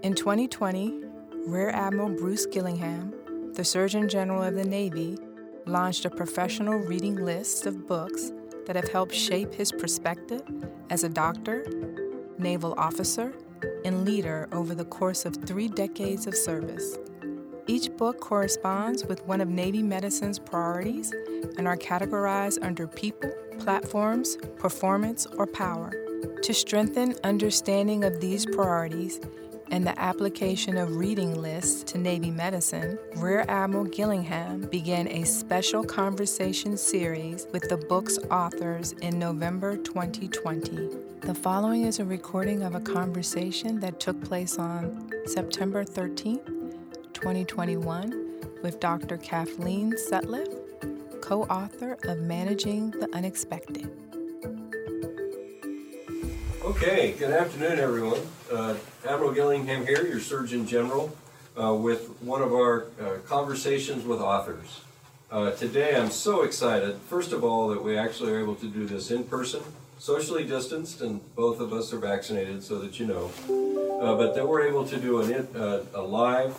In 2020, Rear Admiral Bruce Gillingham, the Surgeon General of the Navy, launched a professional reading list of books that have helped shape his perspective as a doctor, naval officer, and leader over the course of 3 decades of service. Each book corresponds with one of Navy medicine's priorities and are categorized under people, platforms, performance, or power. To strengthen understanding of these priorities and the application of reading lists to Navy medicine, Rear Admiral Gillingham began a special conversation series with the book's authors in November 2020. The following is a recording of a conversation that took place on September 13th, 2021, with Dr. Kathleen Sutcliffe, co-author of Managing the Unexpected. Okay, good afternoon, everyone. Admiral Gillingham here, your Surgeon General, with one of our conversations with authors. Today I'm so excited, first of all, that we actually are able to do this in person, socially distanced, and both of us are vaccinated, so that you know. But that we're able to do a live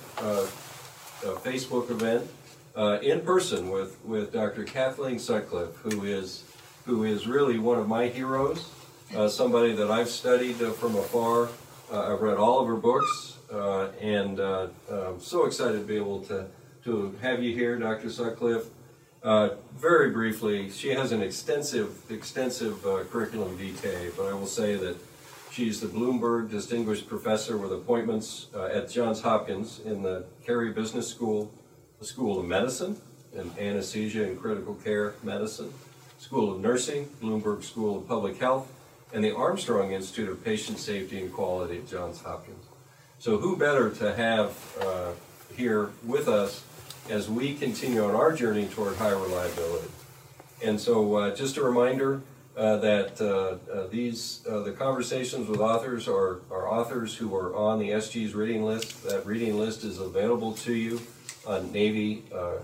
Facebook event in person with Dr. Kathleen Sutcliffe, who is really one of my heroes. Somebody that I've studied from afar. I've read all of her books, and I'm so excited to be able to have you here, Dr. Sutcliffe. Very briefly, she has an extensive curriculum vitae, but I will say that she's the Bloomberg Distinguished Professor with appointments at Johns Hopkins in the Carey Business School, the School of Medicine and Anesthesia and Critical Care Medicine, School of Nursing, Bloomberg School of Public Health, and the Armstrong Institute of Patient Safety and Quality at Johns Hopkins. So who better to have here with us as we continue on our journey toward high reliability. And so just a reminder that the conversations with authors are authors who are on the SG's reading list. That reading list is available to you on Navy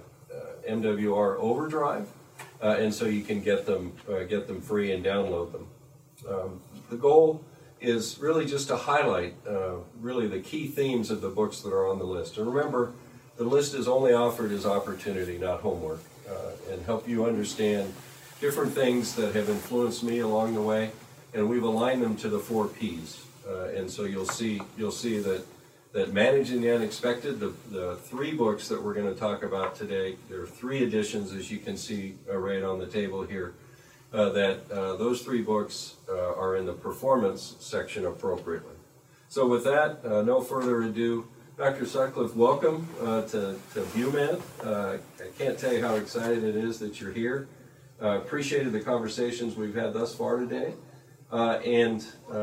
MWR Overdrive, and so you can get them free and download them. The goal is really just to highlight really the key themes of the books that are on the list. And remember, the list is only offered as opportunity, not homework, and help you understand different things that have influenced me along the way. And we've aligned them to the 4 Ps. And so you'll see that Managing the Unexpected, the 3 books that we're going to talk about today, there are 3 editions, as you can see right on the table here. Those 3 books are in the performance section appropriately. So with that, no further ado, Dr. Sutcliffe, welcome to BUMED. I can't tell you how excited it is that you're here. Appreciated the conversations we've had thus far today. The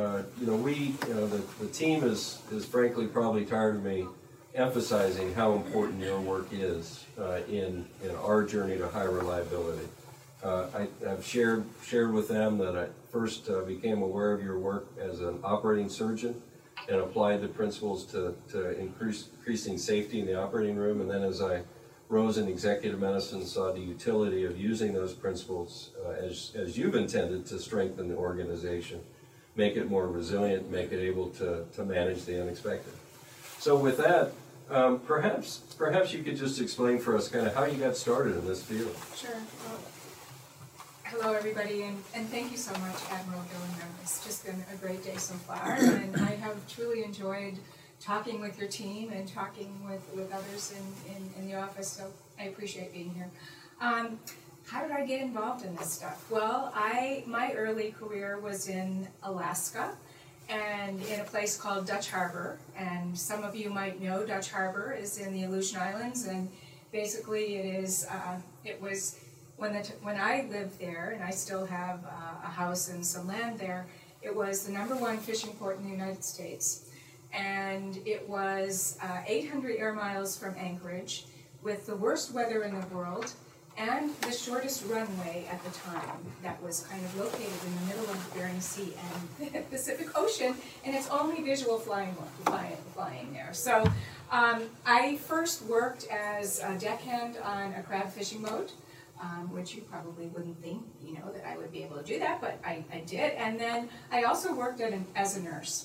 team is frankly probably tired of me emphasizing how important your work is in our journey to high reliability. I've shared with them that I first became aware of your work as an operating surgeon and applied the principles to increasing safety in the operating room. And then as I rose in executive medicine, saw the utility of using those principles as you've intended to strengthen the organization, make it more resilient, make it able to manage the unexpected. So with that, perhaps you could just explain for us kind of how you got started in this field. Sure. Well, hello, everybody, and thank you so much, Admiral Gillingham. It's just been a great day so far, and I have truly enjoyed talking with your team and talking with others in the office, so I appreciate being here. How did I get involved in this stuff? Well, my early career was in Alaska and in a place called Dutch Harbor, and some of you might know Dutch Harbor is in the Aleutian Islands, and basically it was when I lived there, and I still have a house and some land there, it was the #1 fishing port in the United States. And it was 800 air miles from Anchorage, with the worst weather in the world, and the shortest runway at the time that was kind of located in the middle of the Bering Sea and the Pacific Ocean, and it's only visual flying there. So I first worked as a deckhand on a crab fishing boat, which you probably wouldn't think, that I would be able to do that, but I did. And then I also worked as a nurse.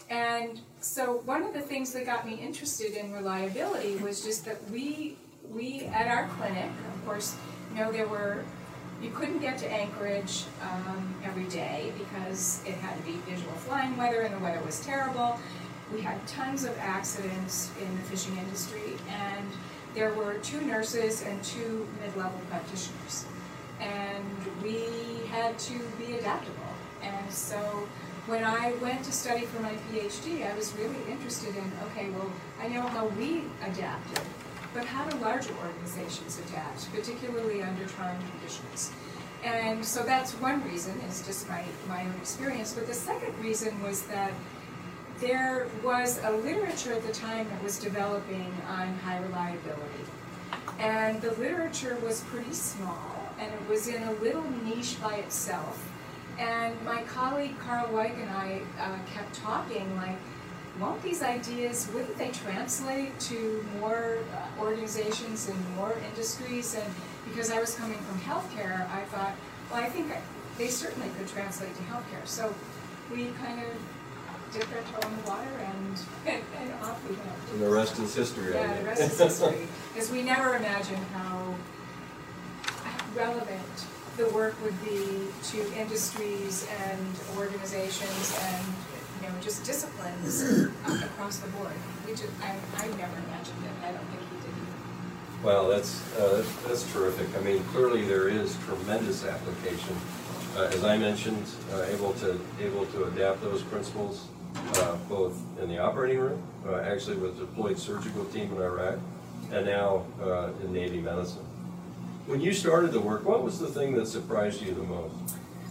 And so one of the things that got me interested in reliability was just that we at our clinic, of course, you couldn't get to Anchorage every day because it had to be visual flying weather and the weather was terrible. We had tons of accidents in the fishing industry, and there were 2 nurses and 2 mid-level practitioners. And we had to be adaptable. And so when I went to study for my PhD, I was really interested in, okay, well, I know how we adapted, but how do larger organizations adapt, particularly under trying conditions? And so that's one reason, is just my own experience. But the second reason was that there was a literature at the time that was developing on high reliability. And the literature was pretty small, and it was in a little niche by itself. And my colleague Carl Weick and I kept talking, like, won't these ideas, wouldn't they translate to more organizations and more industries? And because I was coming from healthcare, I thought, well, I think they certainly could translate to healthcare. So we kind of dipped our toe in the water and off we went. And the rest is history. Yeah, the rest is history. Because we never imagined how relevant the work would be to industries and organizations and just disciplines across the board. I never imagined it. I don't think he did either. Well, that's terrific. I mean, clearly there is tremendous application. As I mentioned, able to adapt those principles both in the operating room, actually with the deployed surgical team in Iraq, and now in Navy medicine. When you started the work, what was the thing that surprised you the most?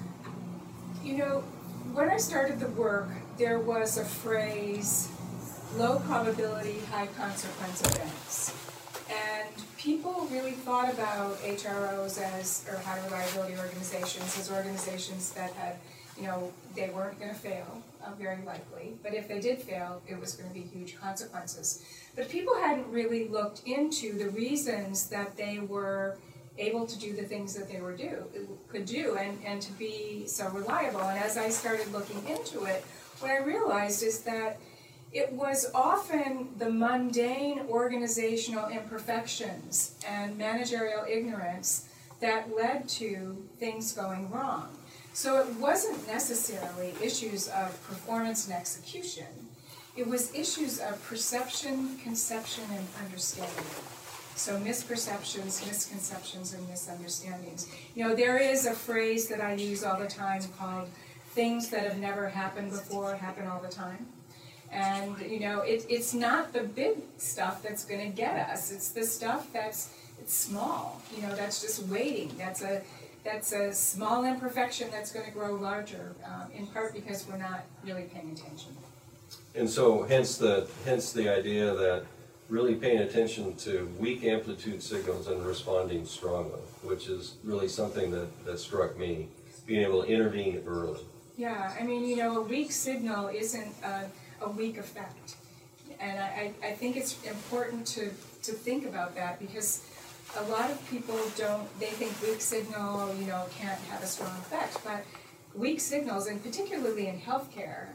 When I started the work, there was a phrase, low probability, high consequence events. And people really thought about HROs or high reliability organizations as organizations that had, they weren't going to fail, very likely. But if they did fail, it was going to be huge consequences. But people hadn't really looked into the reasons that they were able to do the things that they could do and to be so reliable. And as I started looking into it, what I realized is that it was often the mundane organizational imperfections and managerial ignorance that led to things going wrong. So it wasn't necessarily issues of performance and execution. It was issues of perception, conception, and understanding. So misperceptions, misconceptions, and misunderstandings. There is a phrase that I use all the time called things that have never happened before happen all the time. And, it's not the big stuff that's going to get us. It's the stuff it's small. That's just waiting. That's a small imperfection that's going to grow larger, in part because we're not really paying attention. And so, hence the idea that really paying attention to weak amplitude signals and responding strongly, which is really something that struck me, being able to intervene early. Yeah, a weak signal isn't a weak effect. And I think it's important to think about that, because a lot of people they think weak signal, can't have a strong effect. But weak signals, and particularly in healthcare,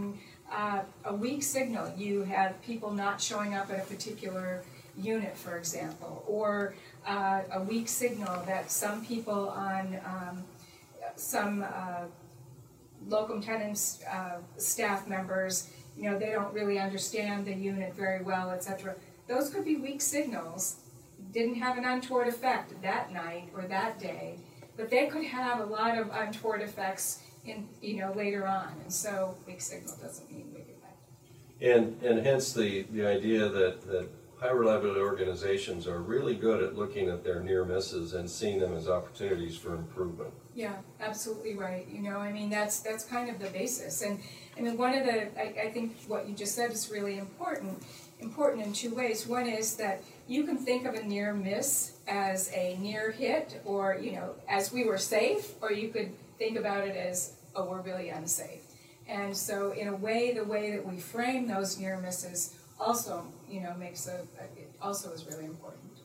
a weak signal, you have people not showing up at a particular unit, for example, or a weak signal that some people on some locum tenens staff members, they don't really understand the unit very well, etc. Those could be weak signals. Didn't have an untoward effect that night or that day, but they could have a lot of untoward effects later on. And so weak signal doesn't mean weak effect. And hence the idea that high reliability organizations are really good at looking at their near misses and seeing them as opportunities for improvement. Yeah, absolutely right. That's kind of the basis. And one of I think what you just said is really important in two ways. One is that you can think of a near miss as a near hit, or as we were safe, or you could think about it as, oh, we're really unsafe. And so in a way, the way that we frame those near misses also, also is really important.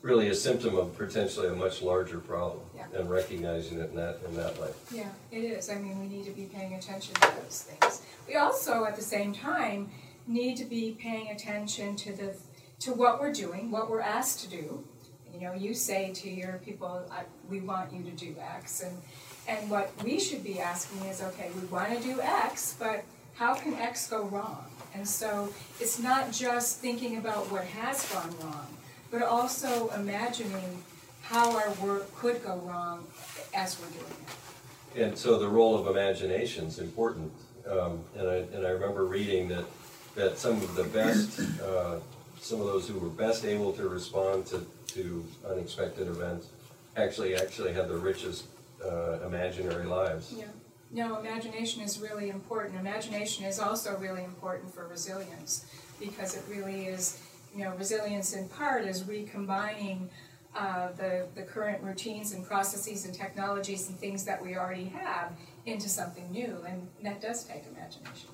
really a symptom of potentially a much larger problem, Yeah. and recognizing it in that light. Yeah, it is. I mean, we need to be paying attention to those things. We also, at the same time, need to be paying attention to what we're doing, what we're asked to do. You know, you say to your people, we want you to do X, and what we should be asking is, okay, we want to do X, but how can X go wrong? And so it's not just thinking about what has gone wrong, but also imagining how our work could go wrong as we're doing it. And so the role of imagination is important. And I remember reading that some of the best, some of those who were best able to respond to unexpected events actually had the richest imaginary lives. Yeah. No, imagination is really important. Imagination is also really important for resilience, because it really is, you know, resilience in part is recombining the current routines and processes and technologies and things that we already have into something new, and that does take imagination.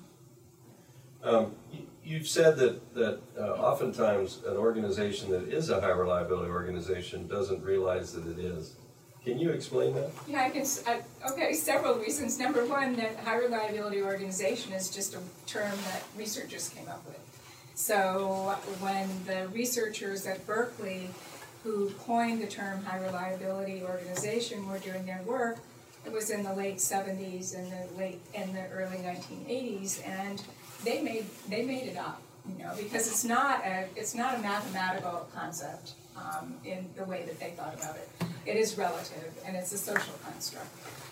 You've said that oftentimes an organization that is a high reliability organization doesn't realize that it is. Can you explain that? Yeah, okay, several reasons. Number one, that high reliability organization is just a term that researchers came up with. So when the researchers at Berkeley who coined the term high reliability organization were doing their work, it was in the late 70s and the early 1980s, and they made it up, you know, because it's not a mathematical concept in the way that they thought about it. It is relative, and it's a social construct.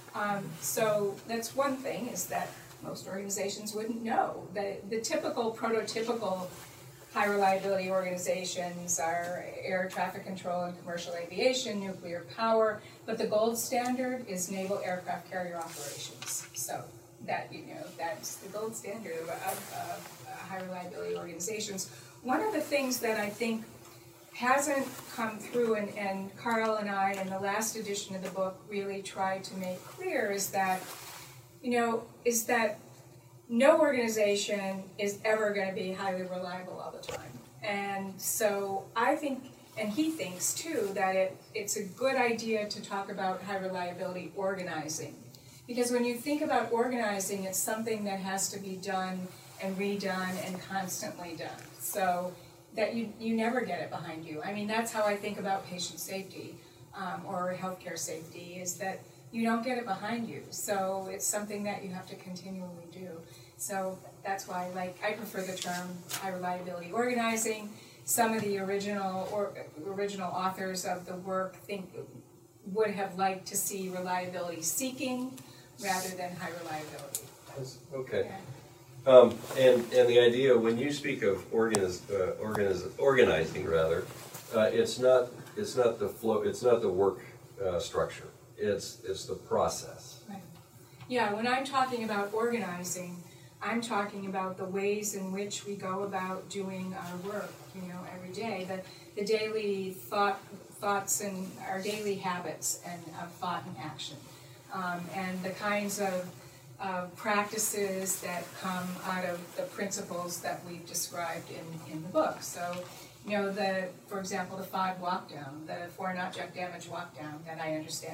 So that's one thing, is that most organizations wouldn't know. The typical, prototypical high reliability organizations are air traffic control and commercial aviation, nuclear power, but the gold standard is naval aircraft carrier operations. So that, you know, that's the gold standard of high reliability organizations. One of the things that I think hasn't come through, and Carl and I in the last edition of the book really tried to make clear, is that, you know, is that no organization is ever going to be highly reliable all the time. And so I think, and he thinks too, that it's a good idea to talk about high reliability organizing. Because when you think about organizing, it's something that has to be done and redone and constantly done. So that you never get it behind you. I mean, that's how I think about patient safety or healthcare safety, is that you don't get it behind you. So it's something that you have to continually do. So that's why, like, I prefer the term high reliability organizing. Some of the original authors of the work would have liked to see reliability seeking rather than high reliability. Okay. Yeah. And the idea, when you speak of organizing, rather, it's not the flow, it's not the work structure. It's the process. Right. Yeah. When I'm talking about organizing, I'm talking about the ways in which we go about doing our work. You know, every day, the daily thoughts and our daily habits and of thought and action, and the kinds of practices that come out of the principles that we've described in the book. So, you know, for example, the FOD walk down, the foreign object damage walk down that I understand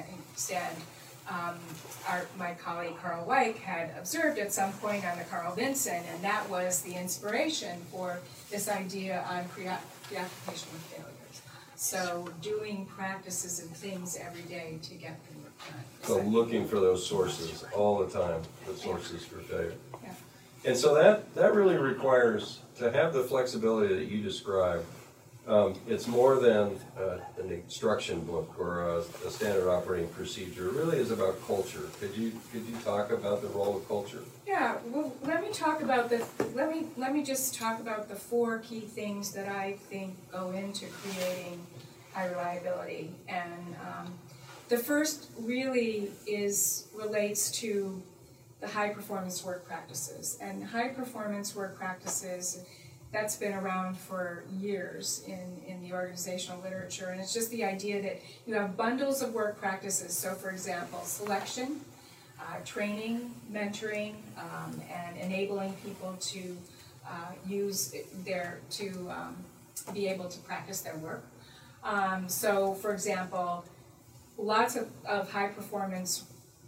my colleague Carl Weick had observed at some point on the Carl Vinson, and that was the inspiration for this idea on preoccupation with failures. So doing practices and things every day to get the work done. So looking for those sources all the time, the sources for failure. Yeah. And so that really requires, to have the flexibility that you described, it's more than an instruction book or a standard operating procedure. It really is about culture. Could you talk about the role of culture? Yeah. Well, let me just talk about the four key things that I think go into creating high reliability. And the first really relates to the high performance work practices. And high performance work practices, that's been around for years in the organizational literature, and it's just the idea that you have bundles of work practices. So for example, selection, training, mentoring, and enabling people to be able to practice their work. So, for example, lots of high-performance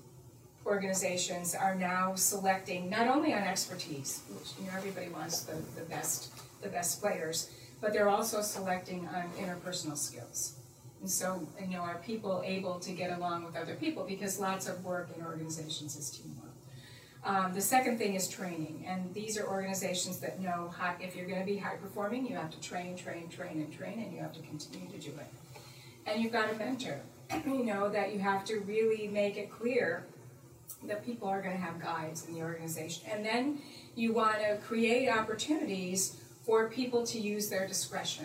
organizations are now selecting not only on expertise, which everybody wants the best players, but they're also selecting on interpersonal skills. And so, are people able to get along with other people? Because lots of work in organizations is teamwork. The second thing is training, and these are organizations that know if you're going to be high performing, you have to train, and you have to continue to do it. And you've got a mentor, that you have to really make it clear that people are going to have guides in the organization. And then you want to create opportunities for people to use their discretion.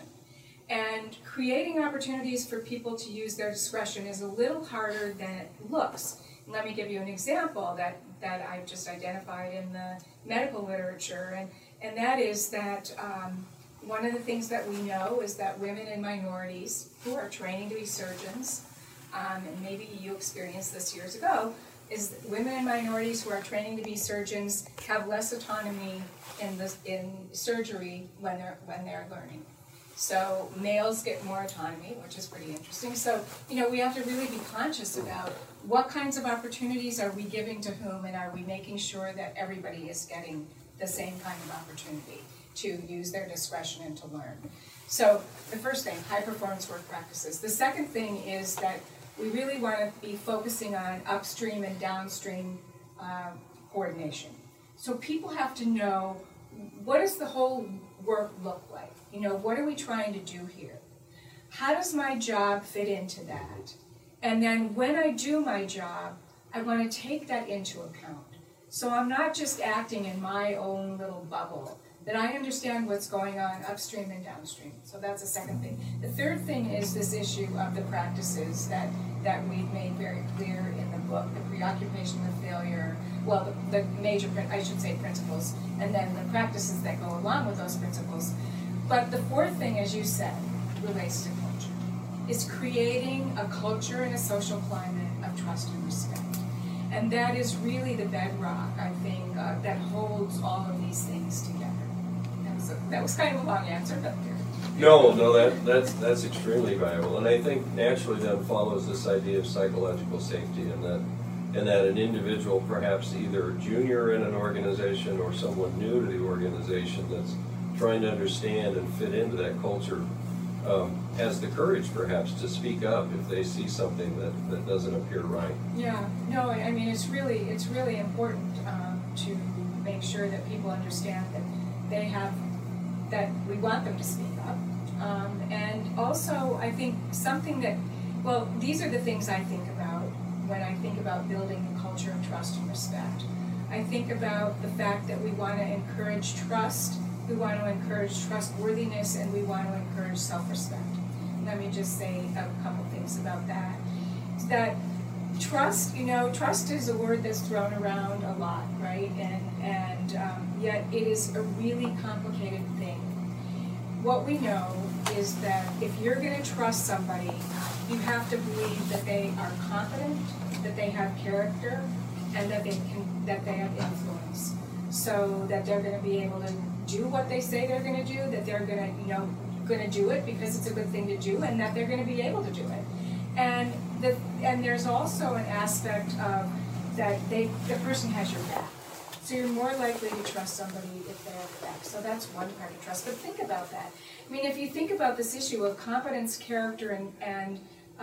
And creating opportunities for people to use their discretion is a little harder than it looks. Let me give you an example that I've just identified in the medical literature, and that is that one of the things that we know is that women and minorities who are training to be surgeons, and maybe you experienced this years ago, is women and minorities who are training to be surgeons have less autonomy in surgery when they're learning. So males get more autonomy, which is pretty interesting. So, we have to really be conscious about what kinds of opportunities are we giving to whom, and are we making sure that everybody is getting the same kind of opportunity to use their discretion and to learn. So the first thing, high performance work practices. The second thing is that we really want to be focusing on upstream and downstream coordination. So people have to know, what does the whole work look like? What are we trying to do here? How does my job fit into that? And then when I do my job, I want to take that into account. So I'm not just acting in my own little bubble, that I understand what's going on upstream and downstream. So that's the second thing. The third thing is this issue of the practices that we've made very clear in the book, the preoccupation with failure, well, the major, principles, and then the practices that go along with those principles. But the fourth thing, as you said, relates to culture. It's creating a culture and a social climate of trust and respect. And that is really the bedrock, I think, that holds all of these things together. That was kind of a long answer, but No, that's extremely valuable, and I think naturally then follows this idea of psychological safety, and that an individual, perhaps either a junior in an organization or someone new to the organization that's trying to understand and fit into that culture, has the courage perhaps to speak up if they see something that doesn't appear right. Yeah, no, I mean it's really important to make sure that people understand that we want them to speak up, and also I think something that, well, these are the things I think about when I think about building a culture of trust and respect. I think about the fact that we want to encourage trust, we want to encourage trustworthiness, and we want to encourage self-respect. Let me just say a couple things about that. That trust, trust is a word that's thrown around a lot, right? And yet it is a really complicated thing. What we know is that if you're going to trust somebody, you have to believe that they are competent, that they have character, and that they have influence. So that they're going to be able to do what they say they're going to do, that they're going to do it because it's a good thing to do, and that they're going to be able to do it. And there's also an aspect of that the person has your back. So you're more likely to trust somebody if they have your back. So that's one part of trust. But think about that. I mean, if you think about this issue of competence, character, and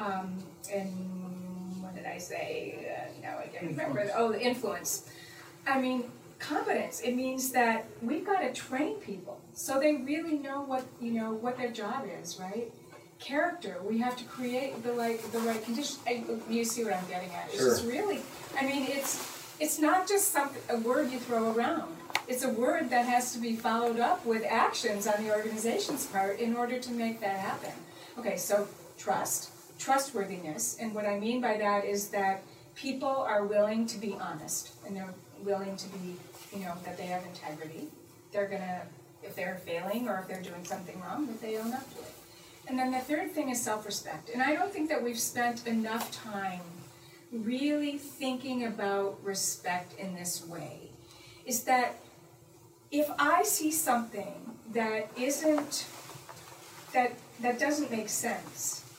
what did I say? Now I can't remember. Oh, the influence. I mean, competence. It means that we've got to train people so they really know what their job is, right? Character. We have to create the right conditions. You see what I'm getting at? It's just really. I mean, it's not just a word you throw around. It's a word that has to be followed up with actions on the organization's part in order to make that happen. Okay, so trustworthiness, and what I mean by that is that people are willing to be honest, and they're willing to be, that they have integrity. They're gonna, if they're failing or if they're doing something wrong, that they own up to it. And then the third thing is self-respect. And I don't think that we've spent enough time really thinking about respect in this way. Is that if I see something that doesn't make sense,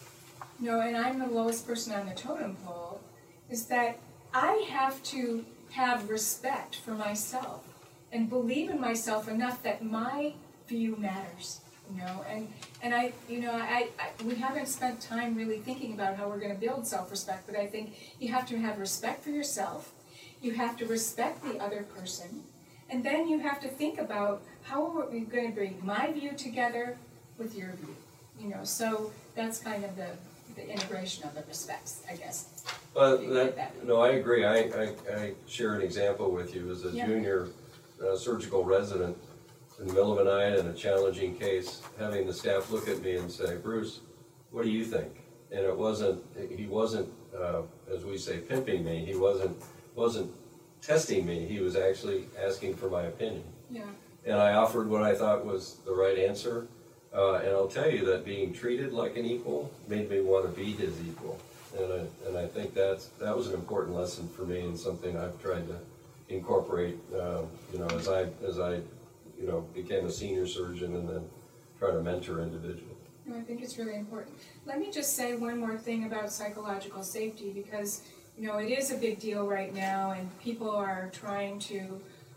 and I'm the lowest person on the totem pole, is that I have to have respect for myself and believe in myself enough that my view matters, and I we haven't spent time really thinking about how we're going to build self-respect, but I think you have to have respect for yourself, you have to respect the other person, and then you have to think about how are we going to bring my view together with your view, so that's kind of the integration of the respects, I guess. No, I agree. I share an example with you as a junior surgical resident in the middle of a night in a challenging case, having the staff look at me and say, Bruce, what do you think? And he wasn't, as we say, pimping me. He wasn't testing me. He was actually asking for my opinion. Yeah. And I offered what I thought was the right answer. And I'll tell you that being treated like an equal made me want to be his equal. And I think that was an important lesson for me and something I've tried to incorporate, as I became a senior surgeon and then try to mentor individuals. No, I think it's really important. Let me just say one more thing about psychological safety, because it is a big deal right now, and people are trying to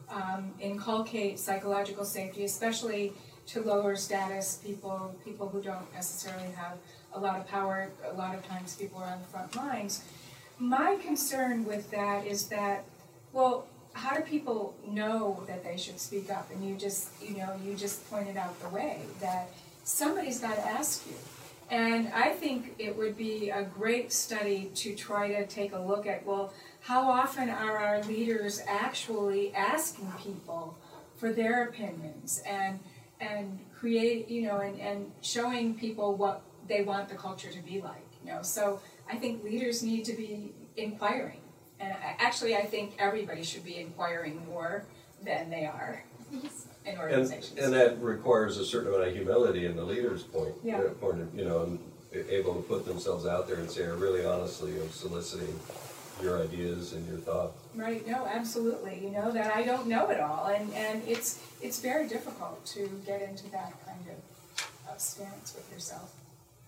inculcate psychological safety, especially to lower status people who don't necessarily have a lot of power. A lot of times people are on the front lines. My concern with that is that, well, how do people know that they should speak up? And you just pointed out the way that somebody's got to ask you. And I think it would be a great study to try to take a look at, well, how often are our leaders actually asking people for their opinions and create, and showing people what they want the culture to be like, So I think leaders need to be inquiring. And I think everybody should be inquiring more than they are in organizations. And that requires a certain amount of humility in the leader's point, and able to put themselves out there and say, I really honestly am soliciting your ideas and your thoughts. Right, no, absolutely. That I don't know it all, and it's very difficult to get into that kind of stance with yourself.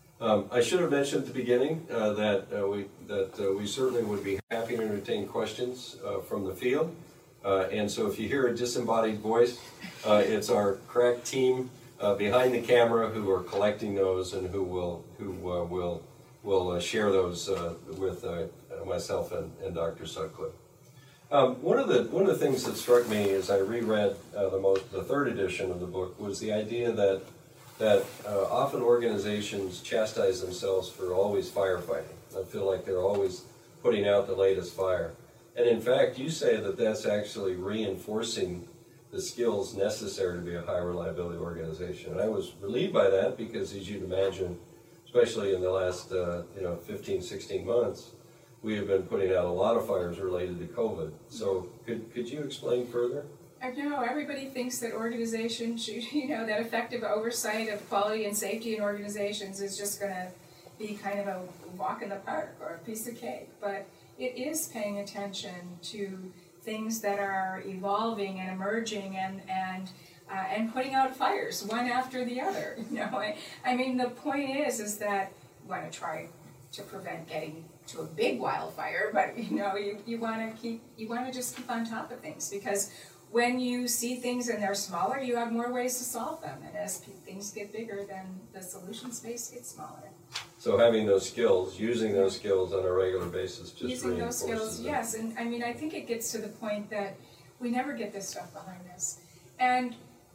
I should have mentioned at the beginning that we certainly would be happy to entertain questions from the field. And so if you hear a disembodied voice, it's our crack team behind the camera who are collecting those and who will share those with myself and Dr. Sutcliffe. One of the things that struck me as I reread the third edition of the book was the idea that often organizations chastise themselves for always firefighting. I feel like they're always putting out the latest fire. And in fact, you say that that's actually reinforcing the skills necessary to be a high reliability organization. And I was relieved by that because, as you'd imagine, especially in the last 15, 16 months, we have been putting out a lot of fires related to COVID. So could you explain further? I know everybody thinks that organizations should, that effective oversight of quality and safety in organizations is just going to be kind of a walk in the park or a piece of cake. But it is paying attention to things that are evolving and emerging and putting out fires one after the other. I mean, the point is that you want to try to prevent getting to a big wildfire, but you want to just keep on top of things, because when you see things and they're smaller, you have more ways to solve them. And as things get bigger, then the solution space gets smaller. So having those skills, using those skills on a regular basis, just using those skills, them. Yes. And I mean, I think it gets to the point that we never get this stuff behind us. And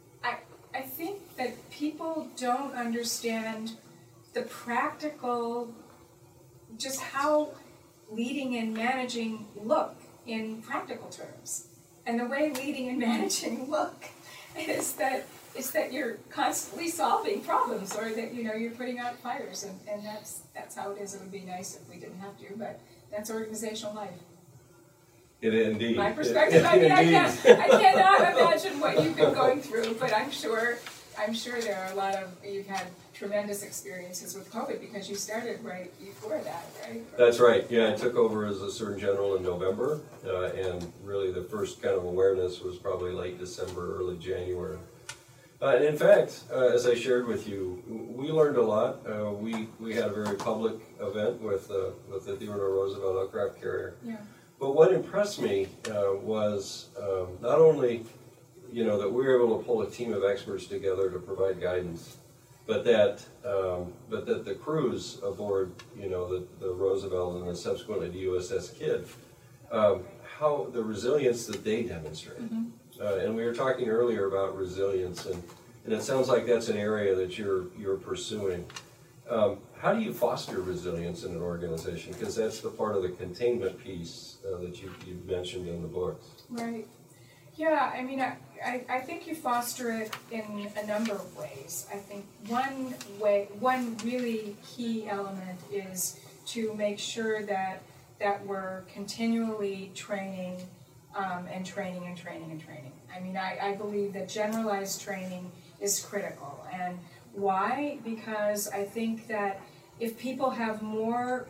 I think that people don't understand the practical, just how leading and managing look in practical terms. And the way leading and managing look is that you're constantly solving problems, or that you're putting out fires, and that's how it is. It would be nice if we didn't have to, but that's organizational life. Indeed. My perspective. I mean, I cannot imagine what you've been going through, but I'm sure there are a lot of, you've had tremendous experiences with COVID because you started right before that, right? That's right. Yeah, I took over as a Surgeon General in November, and really the first kind of awareness was probably late December, early January. And in fact, as I shared with you, we learned a lot. We had a very public event with the Theodore Roosevelt aircraft carrier. Yeah. But what impressed me was not only, that we were able to pull a team of experts together to provide guidance, but that the crews aboard, the Roosevelt and then subsequently the USS Kidd, how the resilience that they demonstrate. Mm-hmm. And we were talking earlier about resilience, and it sounds like that's an area that you're pursuing. How do you foster resilience in an organization? Because that's the part of the containment piece that you mentioned in the books. Right. Yeah, I mean, I think you foster it in a number of ways. I think one really key element is to make sure that we're continually training and training and training and training. I mean, I believe that generalized training is critical. And why? Because I think that if people have more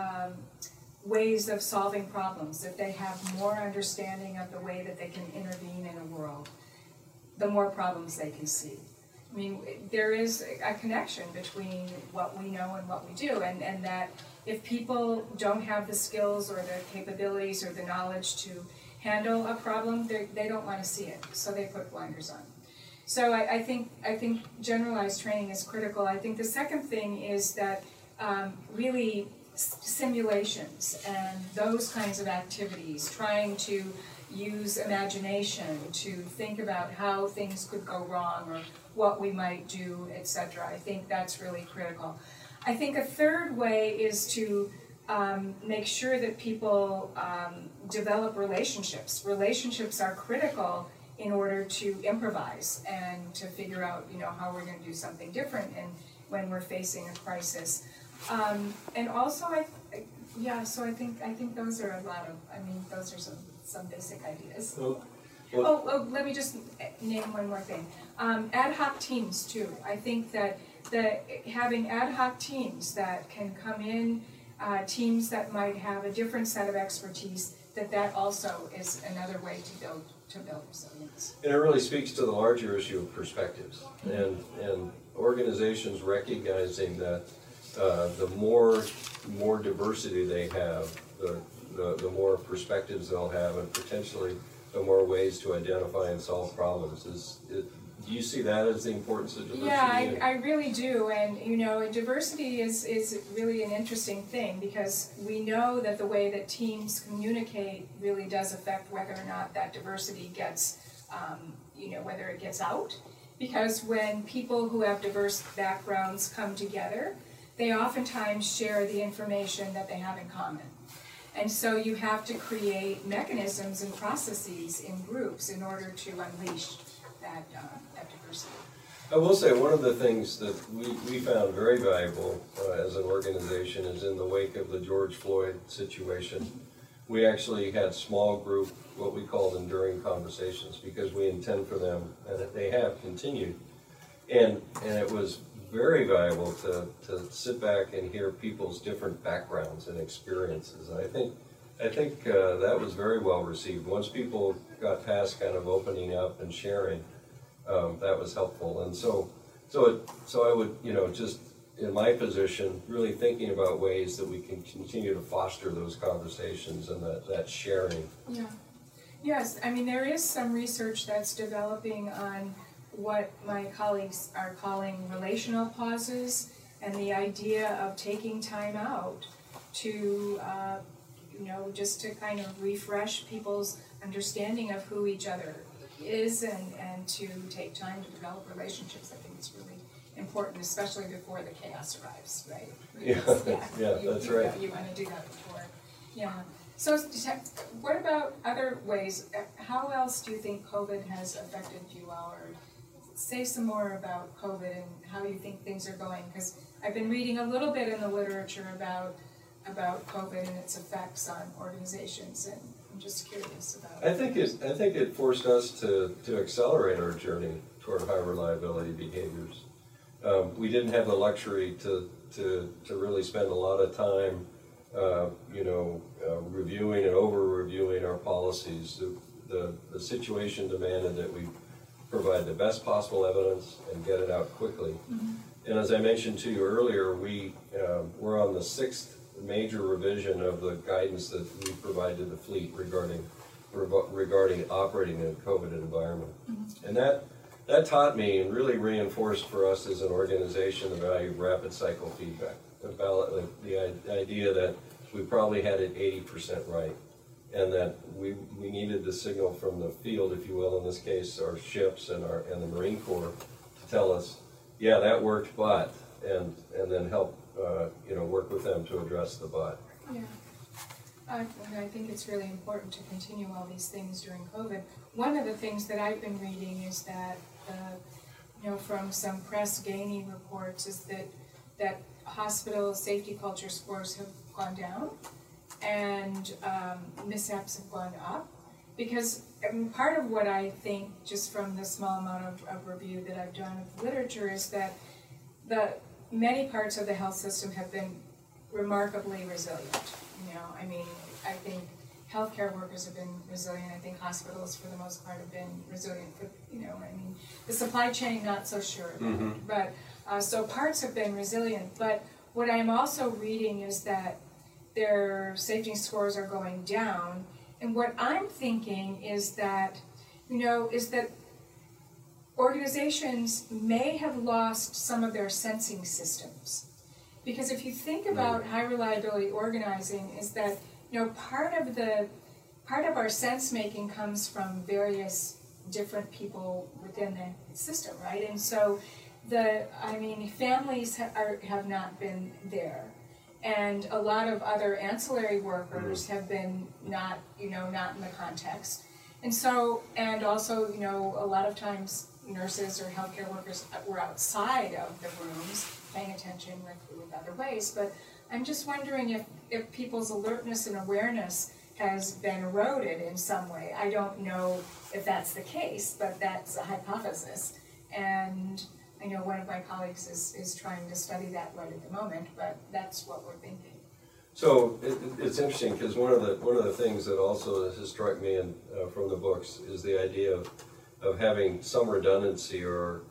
ways of solving problems, if they have more understanding of the way that they can intervene in a world, the more problems they can see. I mean, there is a connection between what we know and what we do, and that if people don't have the skills or the capabilities or the knowledge to handle a problem, they don't want to see it, so they put blinders on. So I think generalized training is critical. I think the second thing is that really simulations and those kinds of activities, trying to use imagination to think about how things could go wrong or what we might do, etc. I think that's really critical. I think a third way is to make sure that people develop relationships. Relationships are critical in order to improvise and to figure out, how we're going to do something different and when we're facing a crisis. And also, so I think those are those are some basic ideas. Let me just name one more thing. Ad hoc teams too. I think that having ad hoc teams that can come in, teams that might have a different set of expertise, that also is another way to build resilience. And it really speaks to the larger issue of perspectives and organizations recognizing that the more diversity they have, the more perspectives they'll have, and potentially the more ways to identify and solve problems. Do you see that as the importance of diversity? Yeah, I really do. And diversity is really an interesting thing, because we know that the way that teams communicate really does affect whether or not that diversity gets, whether it gets out. Because when people who have diverse backgrounds come together, they oftentimes share the information that they have in common. And so you have to create mechanisms and processes in groups in order to unleash that diversity. I will say one of the things that we found very valuable as an organization is in the wake of the George Floyd situation. We actually had small group, what we called enduring conversations, because we intend for them, and they have continued. And it was very valuable to sit back and hear people's different backgrounds and experiences. And I think that was very well received. Once people got past kind of opening up and sharing, that was helpful. And so I would, just in my position, really thinking about ways that we can continue to foster those conversations and that sharing. Yeah. Yes, I mean, there is some research that's developing on what my colleagues are calling relational pauses, and the idea of taking time out to, just to kind of refresh people's understanding of who each other is, and to take time to develop relationships. I think it's really important, especially before the chaos arrives, right? Because, that's right. You want to do that before. Yeah. So what about other ways? How else do you think COVID has affected you all? Or say some more about COVID and how you think things are going, because I've been reading a little bit in the literature about COVID and its effects on organizations, and I'm just curious about it. I think it forced us to accelerate our journey toward high reliability behaviors. We didn't have the luxury to really spend a lot of time reviewing and over-reviewing our policies. The situation demanded that we provide the best possible evidence and get it out quickly. And as I mentioned to you earlier, we're on the 6th major revision of the guidance that we provide to the fleet regarding operating in a COVID environment. And that taught me and really reinforced for us as an organization the value of rapid cycle feedback, about the idea that we probably had it 80% right, and that we needed the signal from the field, if you will, in this case our ships and the Marine Corps, to tell us, yeah, that worked, but, and then help work with them to address the but. Yeah. I think it's really important to continue all these things during COVID. One of the things that I've been reading is that, from some press gaining reports, is that hospital safety culture scores have gone down and mishaps have gone up. Because part of what I think, just from the small amount of review that I've done of literature, is that many parts of the health system have been remarkably resilient. I think healthcare workers have been resilient. I think hospitals, for the most part, have been resilient. The supply chain, not so sure about. But so parts have been resilient. But what I'm also reading is that their safety scores are going down. And what I'm thinking is that, organizations may have lost some of their sensing systems. Because if you think about high reliability organizing, is that part of our sense making comes from various different people within the system, right? And so families have not been there, and a lot of other ancillary workers have been not in the context, and also a lot of times nurses or healthcare workers were outside of the rooms paying attention with other ways. But I'm just wondering if people's alertness and awareness has been eroded in some way. I don't know if that's the case, but that's a hypothesis. And I know one of my colleagues is trying to study that right at the moment, but that's what we're thinking. So it's interesting, because one of the things that also has struck me from the books is the idea of having some redundancy or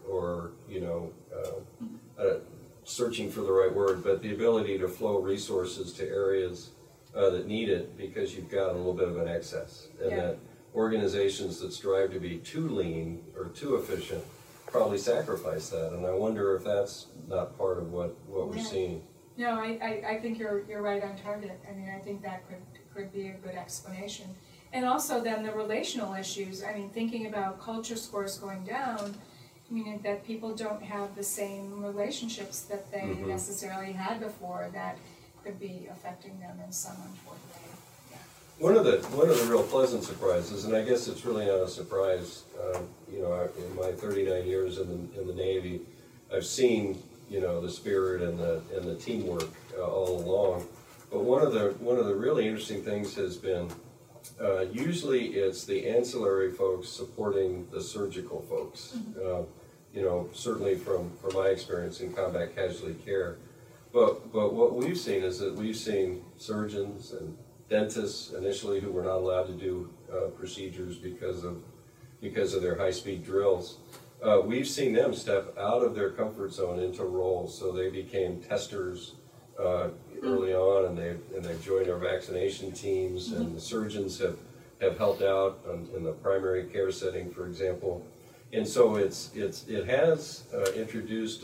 searching for the right word, but the ability to flow resources to areas that need it, because you've got a little bit of an excess. And that organizations that strive to be too lean or too efficient probably sacrifice that. And I wonder if that's not part of what we're seeing. No, I think you're right on target. I think that could be a good explanation. And also then the relational issues. Thinking about culture scores going down, that people don't have the same relationships that they necessarily had before, that could be affecting them in some unfortunate way. Yeah. One of the real pleasant surprises, and I guess it's really not a surprise, in my 39 years in the Navy, I've seen the spirit and the teamwork all along. But one of the really interesting things has been usually it's the ancillary folks supporting the surgical folks. Certainly from my experience in combat casualty care. But what we've seen is that we've seen surgeons and dentists initially who were not allowed to do procedures because of their high-speed drills. We've seen them step out of their comfort zone into roles, so they became testers early on, and they've joined our vaccination teams, and the surgeons have helped out in the primary care setting, for example. And so it has introduced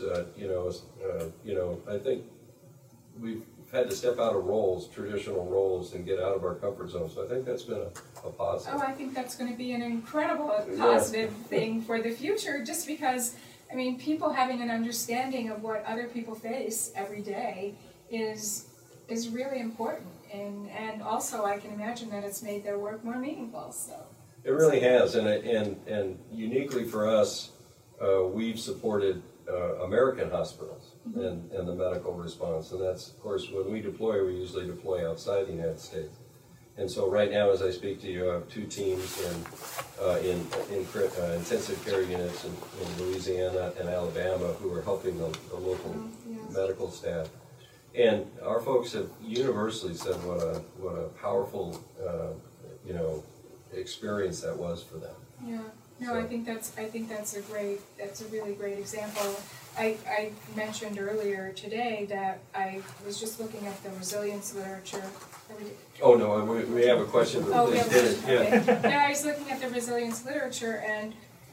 I think we've had to step out of roles, traditional roles, and get out of our comfort zone. So I think that's been a positive. Oh, I think that's going to be an incredible positive thing for the future, just because, people having an understanding of what other people face every day is really important. And also I can imagine that it's made their work more meaningful. So. It really has, and uniquely for us, we've supported American hospitals and the medical response, and that's, of course, when we deploy, we usually deploy outside the United States. And so right now, as I speak to you, I have 2 teams in intensive care units in Louisiana and Alabama who are helping the local medical staff. And our folks have universally said what a powerful experience that was for them. Yeah, No, So- I think that's a really great example. I mentioned earlier today that I was just looking at the resilience literature. Oh, no, we have a question, but Oh, we please have did it, yeah. okay. Yeah, I was looking at the resilience literature, and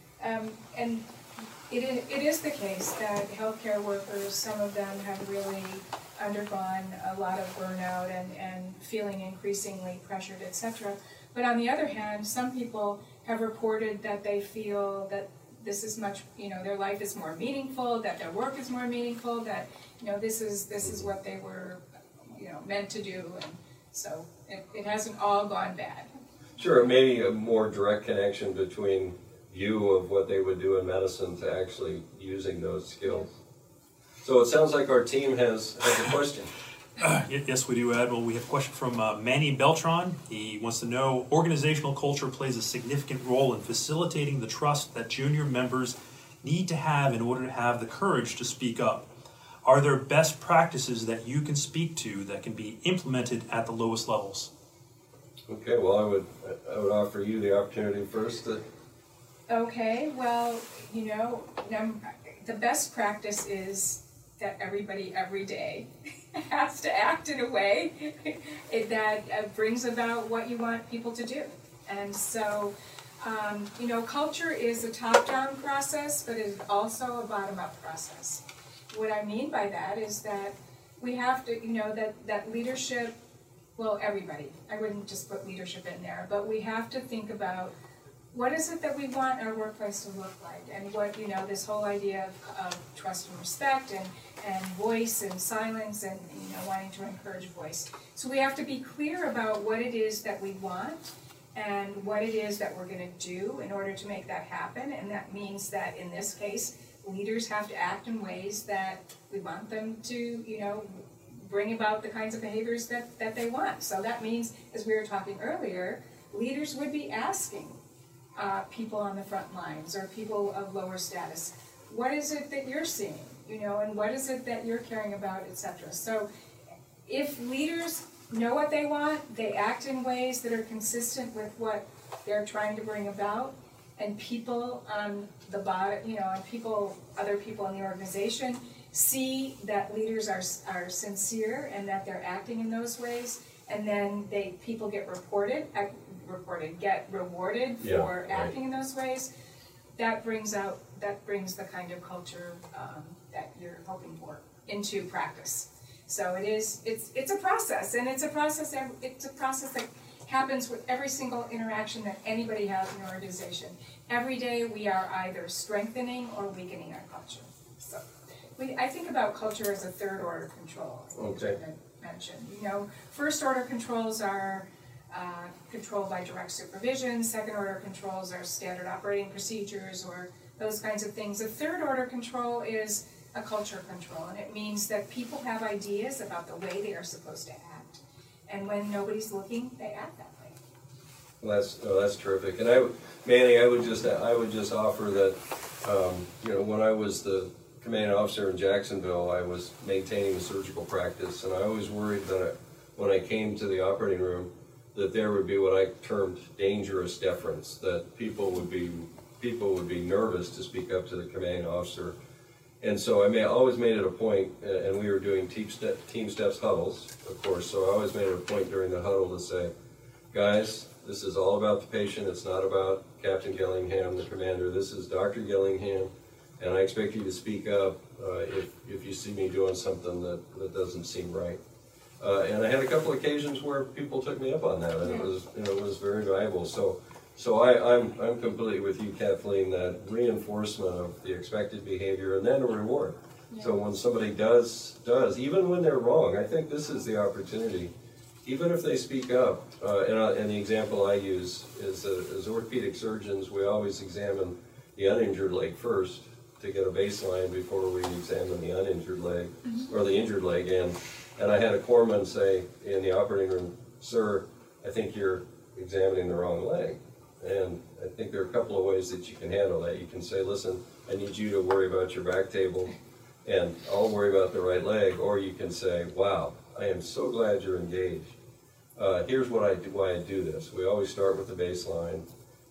it is the case that healthcare workers, some of them have really undergone a lot of burnout and feeling increasingly pressured, etc. But on the other hand, some people have reported that they feel that this is much, their life is more meaningful, that their work is more meaningful, that, this is what they were, meant to do, and so it hasn't all gone bad. Sure, maybe a more direct connection between view of what they would do in medicine to actually using those skills. So it sounds like our team has a question. Yes, we do, Admiral. We have a question from Manny Beltran. He wants to know, organizational culture plays a significant role in facilitating the trust that junior members need to have in order to have the courage to speak up. Are there best practices that you can speak to that can be implemented at the lowest levels? Okay, well, I would offer you the opportunity first to... Okay, well, the best practice is that everybody every day has to act in a way that brings about what you want people to do. And so, culture is a top-down process, but it is also a bottom-up process. What I mean by that is that we have to, that leadership, well, everybody, I wouldn't just put leadership in there, but we have to think about what is it that we want our workplace to look like, and what, this whole idea of trust and respect and voice and silence and, wanting to encourage voice. So we have to be clear about what it is that we want and what it is that we're going to do in order to make that happen, and that means that in this case, leaders have to act in ways that we want them to, bring about the kinds of behaviors that they want. So that means, as we were talking earlier, leaders would be asking people on the front lines or people of lower status, what is it that you're seeing, and what is it that you're caring about, etc. So if leaders know what they want, they act in ways that are consistent with what they're trying to bring about, and people on the bottom, other people in the organization see that leaders are sincere and that they're acting in those ways, and then people get get rewarded for acting in those ways. That brings the kind of culture that you're hoping for into practice. So it's a process, and it's a process that happens with every single interaction that anybody has in an organization. Every day we are either strengthening or weakening our culture. So I think about culture as a third order control. Okay. I mentioned. First order controls are controlled by direct supervision. Second order controls are standard operating procedures or those kinds of things. The third order control is a culture control, and it means that people have ideas about the way they are supposed to act, and when nobody's looking, they act that way. Well, that's terrific. And Manny, I would just offer that when I was the commanding officer in Jacksonville, I was maintaining the surgical practice, and I always worried that when I came to the operating room, that there would be what I termed dangerous deference, that people would be nervous to speak up to the commanding officer. And so I always made it a point, and we were doing team steps huddles, of course, so I always made it a point during the huddle to say, guys, this is all about the patient, it's not about Captain Gillingham, the commander, this is Dr. Gillingham, and I expect you to speak up if you see me doing something that doesn't seem right. And I had a couple occasions where people took me up on that, and it was very valuable. So I'm completely with you, Kathleen, that reinforcement of the expected behavior and then a reward. Yeah. So when somebody does, even when they're wrong, I think this is the opportunity, even if they speak up, and the example I use is that as orthopedic surgeons, we always examine the uninjured leg first to get a baseline before we examine the uninjured leg, or the injured leg. And I had a corpsman say in the operating room, sir, I think you're examining the wrong leg. And I think there are a couple of ways that you can handle that. You can say, listen, I need you to worry about your back table, and I'll worry about the right leg. Or you can say, wow, I am so glad you're engaged. Here's why I do this. We always start with the baseline,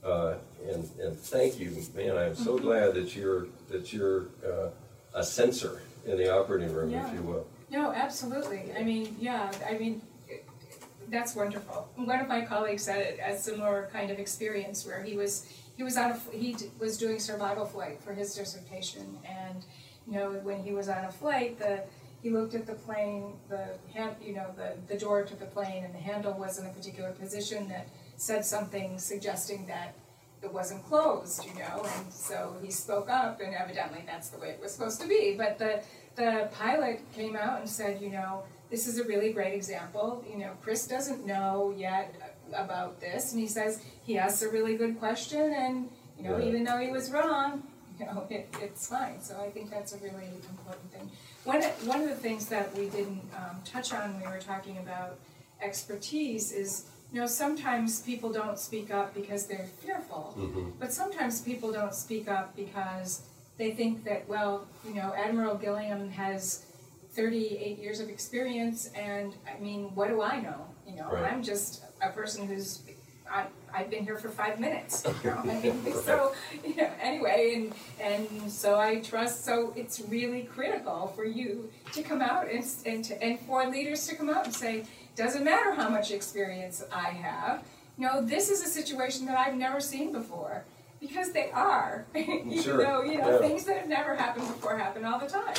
And thank you, man. I'm so glad that you're a sensor in the operating room, if you will. No, absolutely. I mean, that's wonderful. One of my colleagues had a similar kind of experience where he was doing survival flight for his dissertation, and when he was on a flight, he looked at the plane, the door to the plane, and the handle was in a particular position that said something suggesting that it wasn't closed, and so he spoke up, and evidently that's the way it was supposed to be. But the pilot came out and said, this is a really great example. Chris doesn't know yet about this, and he says he asked a really good question, and even though he was wrong, it's fine. So I think that's a really important thing. One of the things that we didn't touch on when we were talking about expertise is, sometimes people don't speak up because they're fearful, but sometimes people don't speak up because they think that, well, Admiral Gillingham has 38 years of experience, and I mean, what do I know? Right. I'm just a person I've been here for 5 minutes. So anyway, and so I trust. So it's really critical for you to come out and for leaders to come out and say, doesn't matter how much experience I have. This is a situation that I've never seen before, because they are. Even Sure. though things that have never happened before happen all the time,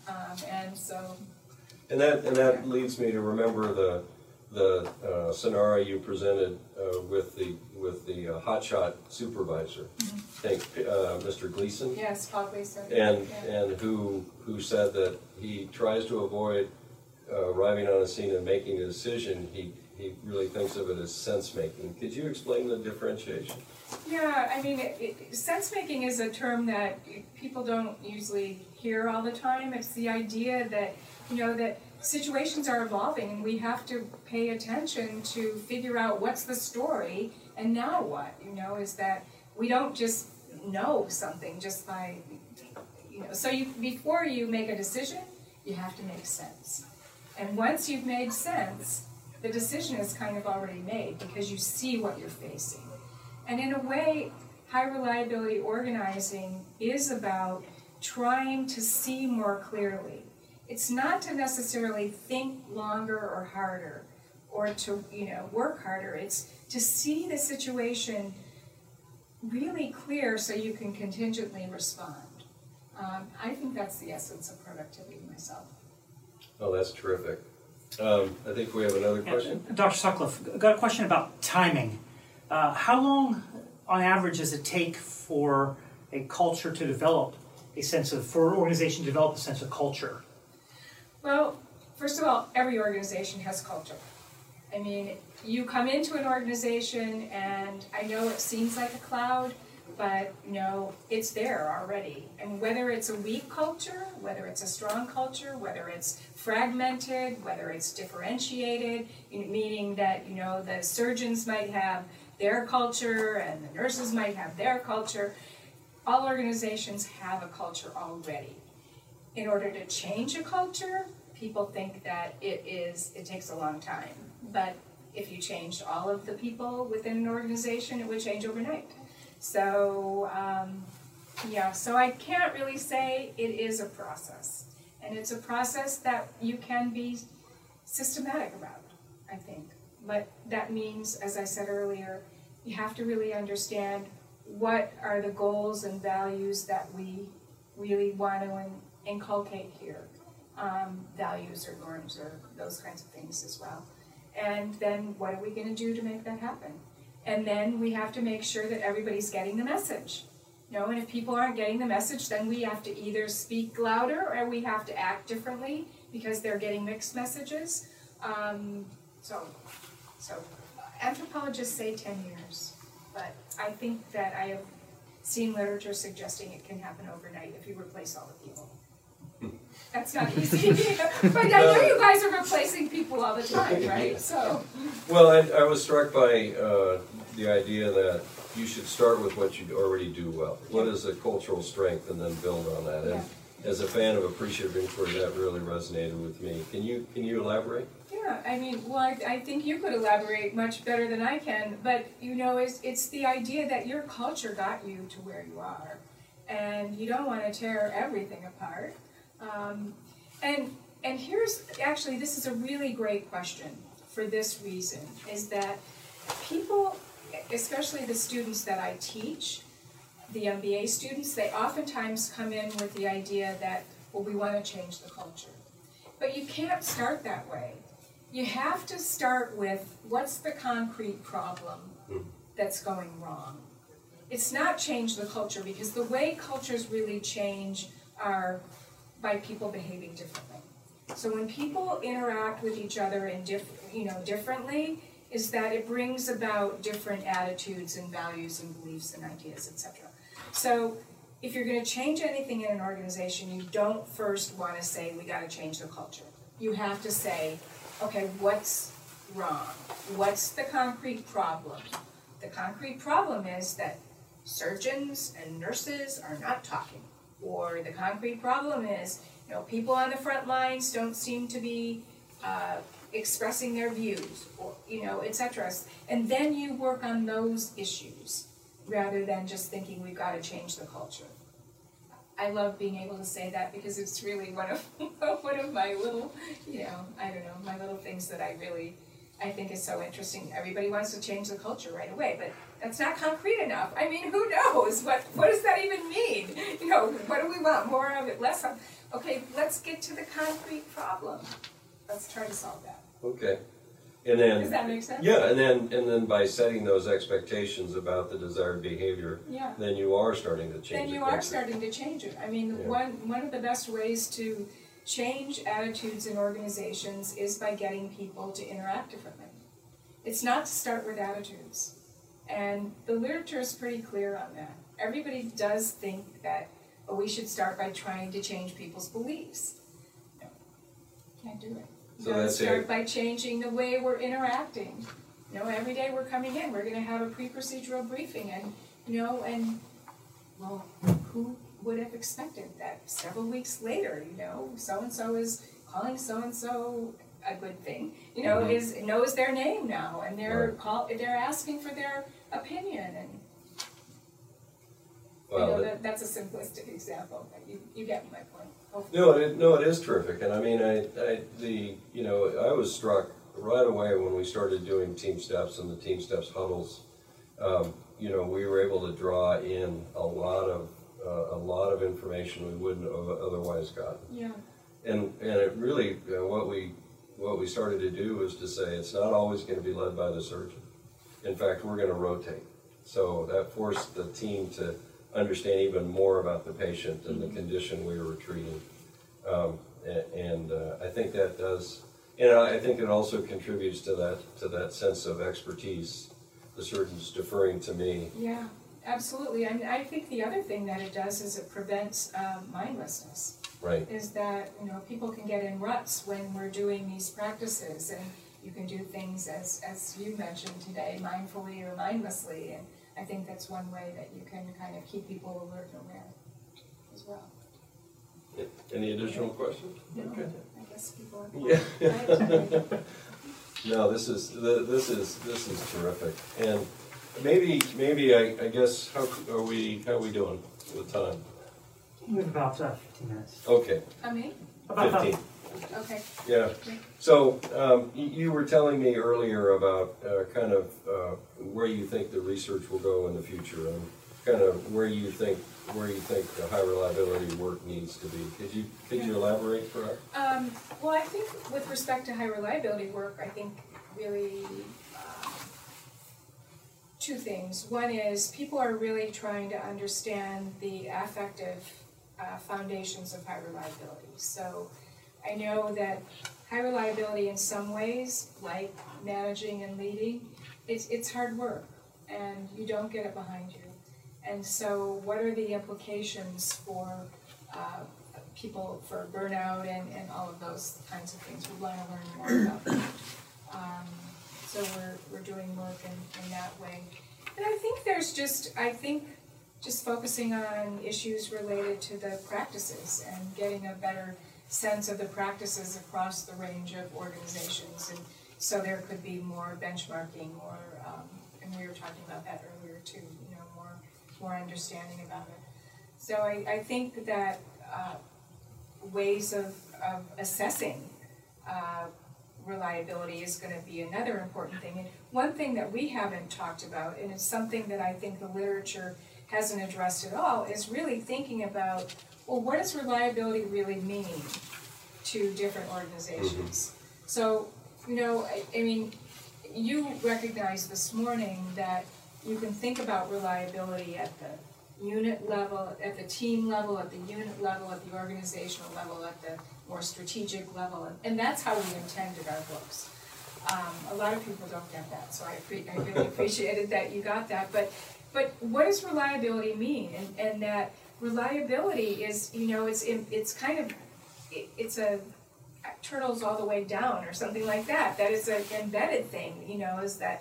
And that leads me to remember the scenario you presented with the hotshot supervisor. I think Mr. Gleason. Yes, Paul Gleason. And who said that he tries to avoid arriving on a scene and making a decision. He really thinks of it as sense making. Could you explain the differentiation? Yeah, I mean, sense making is a term that people don't usually hear all the time. It's the idea that that situations are evolving, and we have to pay attention to figure out what's the story and now what. Is that we don't just know something just by So before you make a decision, you have to make sense. And once you've made sense, the decision is kind of already made because you see what you're facing. And in a way, high reliability organizing is about trying to see more clearly. It's not to necessarily think longer or harder or to work harder. It's to see the situation really clear so you can contingently respond. I think that's the essence of productivity myself. Oh, that's terrific. I think we have another question. Dr. Sutcliffe, I've got a question about timing. How long, on average, does it take for a culture to develop for an organization to develop a sense of culture? Well, first of all, every organization has culture. I mean, you come into an organization, and I know it seems like a cloud, but it's there already. And whether it's a weak culture, whether it's a strong culture, whether it's fragmented, whether it's differentiated, meaning that the surgeons might have their culture and the nurses might have their culture, all organizations have a culture already. In order to change a culture, people think that it takes a long time. But if you changed all of the people within an organization, it would change overnight. So, so I can't really say it is a process. And it's a process that you can be systematic about, I think. But that means, as I said earlier, you have to really understand what are the goals and values that we really want to inculcate here. Values or norms or those kinds of things as well. And then what are we going to do to make that happen? And then we have to make sure that everybody's getting the message. And if people aren't getting the message, then we have to either speak louder or we have to act differently because they're getting mixed messages. So anthropologists say 10 years, but I think that I have seen literature suggesting it can happen overnight if you replace all the people. That's not easy, but I know you guys are replacing people all the time, right? So. Well, I was struck by the idea that you should start with what you already do well. What is a cultural strength, and then build on that. And as a fan of appreciative inquiry, that really resonated with me. Can you elaborate? Yeah. Yeah, I mean, well, I think you could elaborate much better than I can, but you know, it's the idea that your culture got you to where you are, and you don't want to tear everything apart. And here's, actually, this is a really great question for this reason, is that people, especially the students that I teach, the MBA students, they oftentimes come in with the idea that, well, we want to change the culture. But you can't start that way. You have to start with, what's the concrete problem that's going wrong? It's not change the culture, because the way cultures really change are by people behaving differently. So when people interact with each other in differently, is that it brings about different attitudes and values and beliefs and ideas, etc. So if you're going to change anything in an organization, you don't first want to say, we got to change the culture. You have to say, okay, what's wrong? What's the concrete problem? The concrete problem is that surgeons and nurses are not talking. Or the concrete problem is, people on the front lines don't seem to be expressing their views, or, etc. And then you work on those issues, rather than just thinking we've got to change the culture. I love being able to say that, because it's really one of my little, my little things that I think is so interesting. Everybody wants to change the culture right away, but that's not concrete enough. I mean, who knows? What does that even mean? What do we want? More of it, less of? Okay, let's get to the concrete problem. Let's try to solve that. Okay. And then, does that make sense? Yeah, and then by setting those expectations about the desired behavior, then you are starting to change it. Then you are starting to change it. I mean, one of the best ways to change attitudes in organizations is by getting people to interact differently. It's not to start with attitudes. And the literature is pretty clear on that. Everybody does think that, we should start by trying to change people's beliefs. No, can't do it. So that's start by changing the way we're interacting. Every day we're coming in, we're going to have a pre-procedural briefing, and who would have expected that several weeks later, so-and-so is calling so-and-so a good thing, knows their name now, and they're asking for their opinion, and that's a simplistic example, but you get my point. Hopefully. No, it is terrific, and I mean, I was struck right away when we started doing team steps and the team steps huddles. We were able to draw in a lot of information we wouldn't have otherwise gotten. Yeah. And it really, what we started to do was to say it's not always going to be led by the surgeon. In fact, we're going to rotate. So that forced the team to understand even more about the patient and the condition we were treating. I think that does, I think it also contributes to that sense of expertise, the surgeons deferring to me. Yeah, absolutely. And I think the other thing that it does is it prevents mindlessness. Right. Is that, people can get in ruts when we're doing these practices, and you can do things, as you mentioned today, mindfully or mindlessly, and I think that's one way that you can kind of keep people alert and aware as well. Any additional questions? No, okay. I guess people are. Yeah. No, this is terrific, and maybe I guess how are we doing with time? We have about 15 minutes. Okay. I mean? About 15. Okay. Yeah. So you were telling me earlier about kind of where you think the research will go in the future, and kind of where you think the high reliability work needs to be. Could you elaborate for us? Well, I think with respect to high reliability work, I think really two things. One is people are really trying to understand the affective foundations of high reliability. So I know that high reliability in some ways, like managing and leading, it's hard work, and you don't get it behind you. And so what are the implications for people, for burnout and all of those kinds of things? We want to learn more about that. So we're doing work in that way. And I think there's just focusing on issues related to the practices and getting a better sense of the practices across the range of organizations. And so there could be more benchmarking, or, and we were talking about that earlier too, you know, more understanding about it. So I think that ways of assessing reliability is going to be another important thing. And one thing that we haven't talked about, and it's something that I think the literature hasn't addressed at all, is really thinking about, well, what does reliability really mean to different organizations? So, you know, I mean, you recognized this morning that you can think about reliability at the unit level, at the team level, at the unit level, at the organizational level, at the more strategic level, and that's how we intended our books. A lot of people don't get that, so I really appreciated that you got that. But what does reliability mean? And that reliability is, you know, it's kind of, it's a turtles all the way down or something like that. That is an embedded thing, you know, is that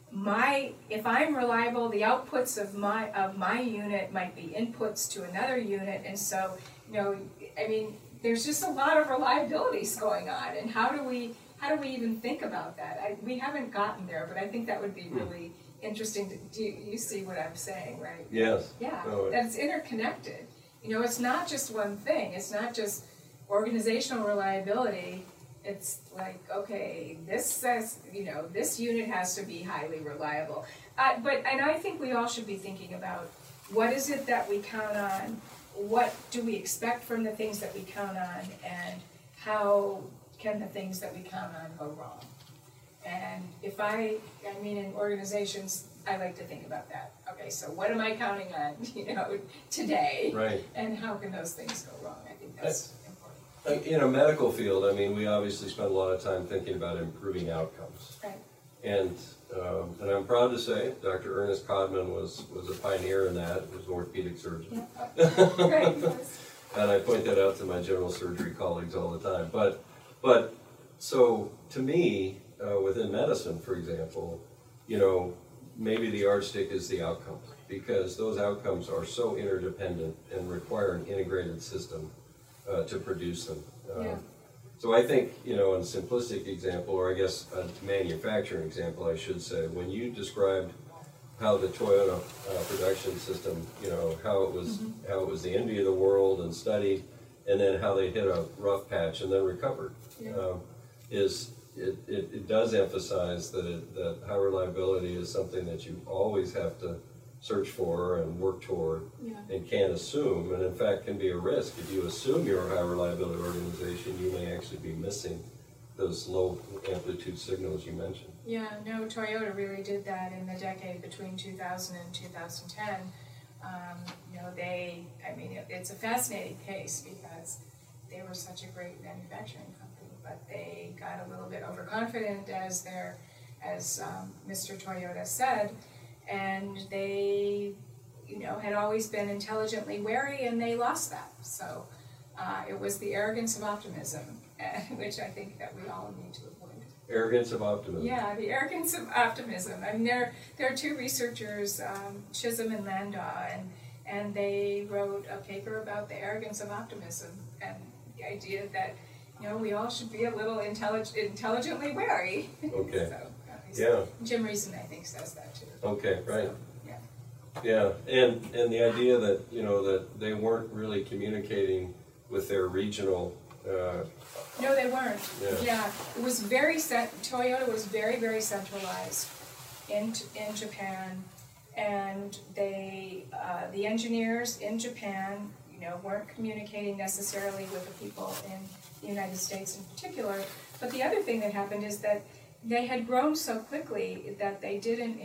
if I'm reliable, the outputs of my unit might be inputs to another unit, and so, you know, I mean, there's just a lot of reliabilities going on, and how do we even think about that? We haven't gotten there, but I think that would be really interesting. Do you see what I'm saying, right? Yes. Yeah, Oh, that's interconnected. You know, it's not just one thing. It's not just organizational reliability. It's like, okay, this says, you know, this unit has to be highly reliable. And I think we all should be thinking about, what is it that we count on? What do we expect from the things that we count on? And how can the things that we count on go wrong? And I mean, in organizations, I like to think about that. Okay, so what am I counting on, you know, today? Right. And how can those things go wrong? I think that's important. In a medical field, I mean, we obviously spend a lot of time thinking about improving outcomes. Right. And I'm proud to say Dr. Ernest Codman was a pioneer in that. He was an orthopedic surgeon. Yeah. Right. And I point that out to my general surgery colleagues all the time. But so to me, within medicine, for example, you know, maybe the yardstick is the outcomes, because those outcomes are so interdependent and require an integrated system to produce them. Yeah. So I think, you know, in a simplistic example, or I guess a manufacturing example, I should say, when you described how the Toyota production system, you know, how it was the envy of the world and studied, and then how they hit a rough patch and then recovered, it does emphasize that high reliability is something that you always have to search for and work toward, and can't assume, and in fact can be a risk. If you assume you're a high reliability organization, you may actually be missing those low amplitude signals you mentioned. Yeah, no, Toyota really did that in the decade between 2000 and 2010. You know, it's a fascinating case because they were such a great manufacturing company, but they got a little bit overconfident, as Mr. Toyota said, and they, you know, had always been intelligently wary, and they lost that. So it was the arrogance of optimism, which I think that we all need to avoid. Arrogance of optimism. Yeah, the arrogance of optimism. I mean, there are two researchers, Chisholm and Landau, and they wrote a paper about the arrogance of optimism and the idea that, you know, we all should be a little intelligently wary. Okay. So, Jim Reason, I think, says that too. Okay, right. So, yeah, and the idea that, you know, that they weren't really communicating with their regional. No, they weren't. Yeah. It was Toyota was very, very centralized in Japan, and the engineers in Japan, you know, weren't communicating necessarily with the people in the United States in particular. But the other thing that happened is that they had grown so quickly that they didn't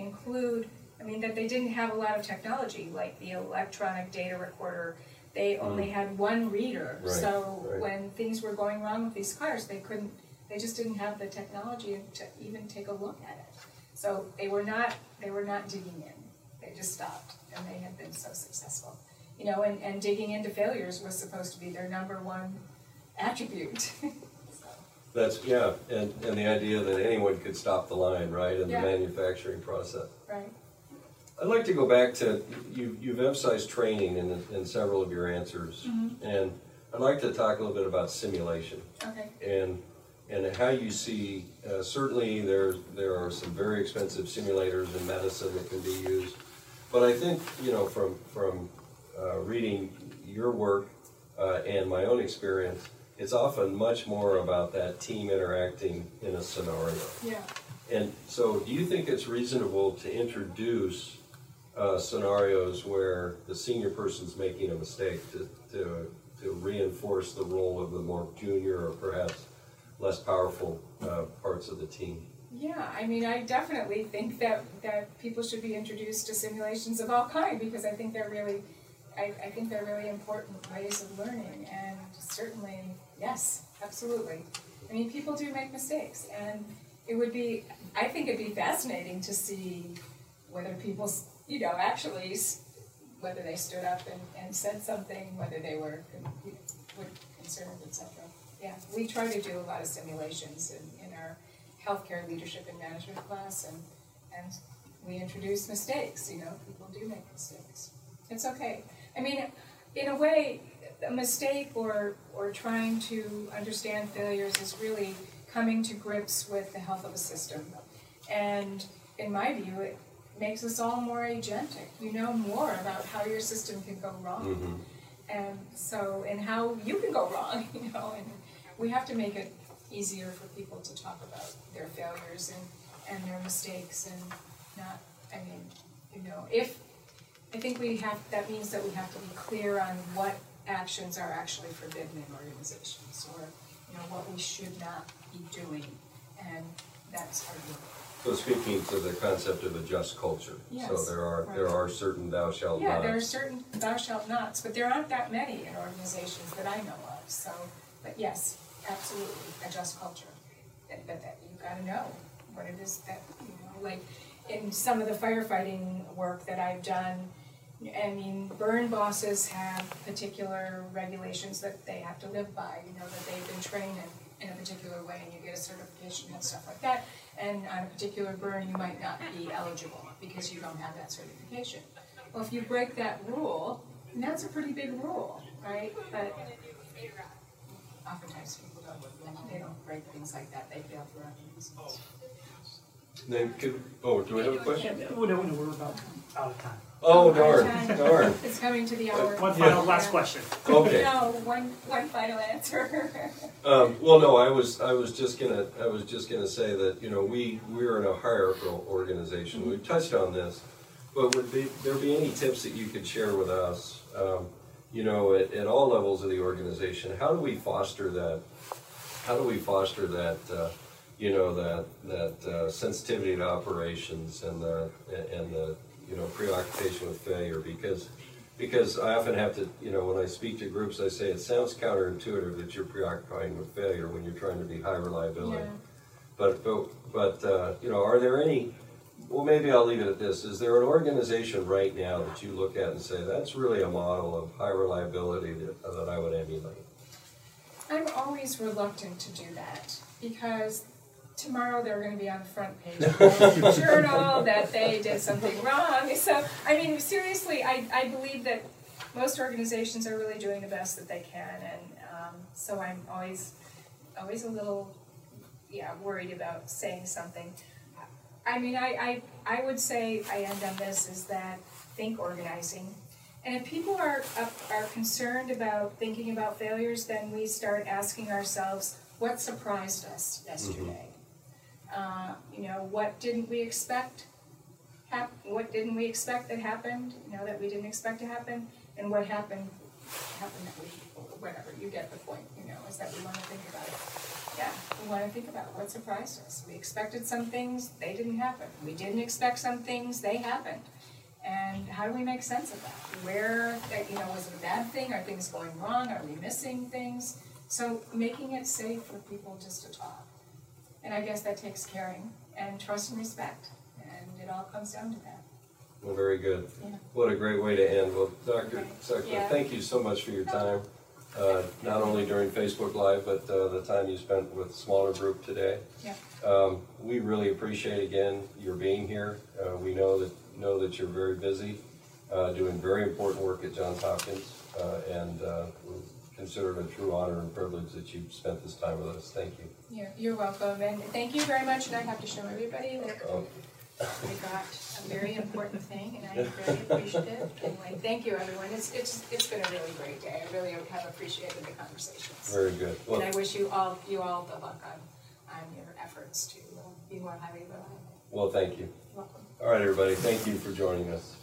have a lot of technology, like the electronic data recorder. They only had one reader, right. When things were going wrong with these cars, they just didn't have the technology to even take a look at it. So they were not digging in. They just stopped, and they had been so successful. You know, and digging into failures was supposed to be their number one attribute. That's, and the idea that anyone could stop the line, right, in the manufacturing process. Right. I'd like to go back to, you've emphasized training in several of your answers, and I'd like to talk a little bit about simulation. Okay. And how you see, certainly there are some very expensive simulators in medicine that can be used. But I think, from reading your work and my own experience, it's often much more about that team interacting in a scenario. Yeah. And so do you think it's reasonable to introduce scenarios where the senior person's making a mistake to reinforce the role of the more junior or perhaps less powerful parts of the team? Yeah, I mean, I definitely think that people should be introduced to simulations of all kind, because I think they're really, I think they're really important ways of learning. And certainly, yes, absolutely. I mean, people do make mistakes, and it would be, I think it'd be fascinating to see whether people, actually, whether they stood up and said something, whether they were concerned, etc. Yeah, we try to do a lot of simulations in our healthcare leadership and management class, and we introduce mistakes. People do make mistakes. It's okay. I mean, in a way, a mistake or trying to understand failures is really coming to grips with the health of a system. And in my view, it makes us all more agentic. You know more about how your system can go wrong. Mm-hmm. And how you can go wrong, and we have to make it easier for people to talk about their failures and their mistakes, and not, I think that means that we have to be clear on what actions are actually forbidden in organizations, or, what we should not be doing, and that's our work. So speaking to the concept of a just culture, yes, so there are certain thou shalt nots. Yeah, there are certain thou shalt nots, but there aren't that many in organizations that I know of. So, but yes, absolutely, a just culture. But that you've got to know what it is that, like in some of the firefighting work that I've done. I mean, burn bosses have particular regulations that they have to live by, that they've been trained in a particular way, and you get a certification and stuff like that. And on a particular burn, you might not be eligible because you don't have that certification. Well, if you break that rule, and that's a pretty big rule, right? But oftentimes people don't break things like that. They fail for other reasons. Then do we have a question? No, we're about out of time. Oh, darn. It's coming to the hour. One final, last question. Okay. No, one final answer. Well, no, I was just gonna say that we're in a hierarchical organization. Mm-hmm. We've touched on this, but would there be any tips that you could share with us? At all levels of the organization, how do we foster that? How do we foster that? That sensitivity to operations and the preoccupation with failure, because I often have to, when I speak to groups, I say it sounds counterintuitive that you're preoccupying with failure when you're trying to be high reliability. Yeah. But are there any, well, maybe I'll leave it at this. Is there an organization right now that you look at and say, that's really a model of high reliability that I would emulate? I'm always reluctant to do that, because tomorrow they're going to be on the front page of the journal that they did something wrong. So, I mean, seriously, I believe that most organizations are really doing the best that they can, and so I'm always a little, worried about saying something. I mean, I would say, I end on this, is that think organizing. And if people are concerned about thinking about failures, then we start asking ourselves, what surprised us yesterday? What didn't we expect? What didn't we expect that happened? That we didn't expect to happen, and what happened that we, whatever. You get the point. Is that we want to think about it. Yeah, we want to think about what surprised us. We expected some things, they didn't happen. We didn't expect some things, they happened. And how do we make sense of that? Where, was it a bad thing? Are things going wrong? Are we missing things? So making it safe for people just to talk. And I guess that takes caring and trust and respect. And it all comes down to that. Well, very good. Yeah. What a great way to end. Well, Dr. Sutcliffe, Yeah. thank you so much for your time, not only during Facebook Live, but the time you spent with smaller group today. Yeah. We really appreciate, again, your being here. We know that you're very busy, doing very important work at Johns Hopkins, and consider it a true honor and privilege that you've spent this time with us. Thank you. You're welcome, and thank you very much. And I have to show everybody that I got a very important thing, and I'm very appreciative. Anyway, thank you, everyone. It's been a really great day. I really have appreciated the conversations. Very good. Well, and I wish you all the luck on your efforts to be more highly reliable. Well, thank you. You're welcome. All right, everybody. Thank you for joining us.